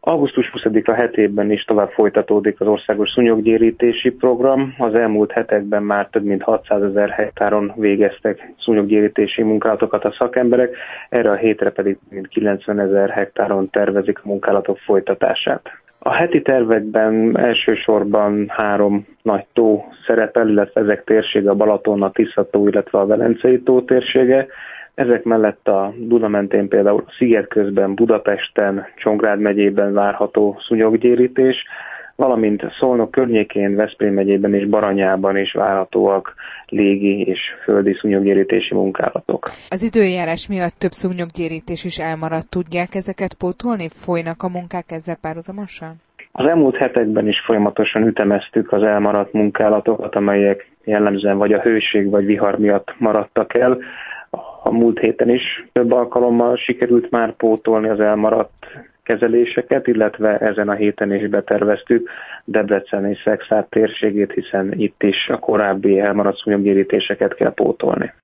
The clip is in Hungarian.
Augusztus 20-a hetében is tovább folytatódik az országos szúnyoggyérítési program. Az elmúlt hetekben már több mint 600 000 hektáron végeztek szúnyoggyérítési munkálatokat a szakemberek, erre a hétre pedig mint 90 000 hektáron tervezik a munkálatok folytatását. A heti tervekben elsősorban 3 nagy tó szerepel, illetve ezek térsége a Balaton, a Tisza-tó, illetve a Velencei tó térsége. Ezek mellett a Duna mentén például a Szigetközben, Budapesten, Csongrád megyében várható szúnyoggyérítés, valamint Szolnok környékén, Veszprém megyében és Baranyában is várhatóak légi és földi szúnyoggyérítési munkálatok. Az időjárás miatt több szúnyoggyérítés is elmaradt. Tudják ezeket pótolni? Folynak a munkák ezzel párhuzamosan? Az elmúlt hetekben is folyamatosan ütemeztük az elmaradt munkálatokat, amelyek jellemzően vagy a hőség vagy vihar miatt maradtak el. A múlt héten is több alkalommal sikerült már pótolni az elmaradt kezeléseket, illetve ezen a héten is beterveztük Debrecen és Szekszárd térségét, hiszen itt is a korábbi elmaradt szúnyoggyérítéseket kell pótolni.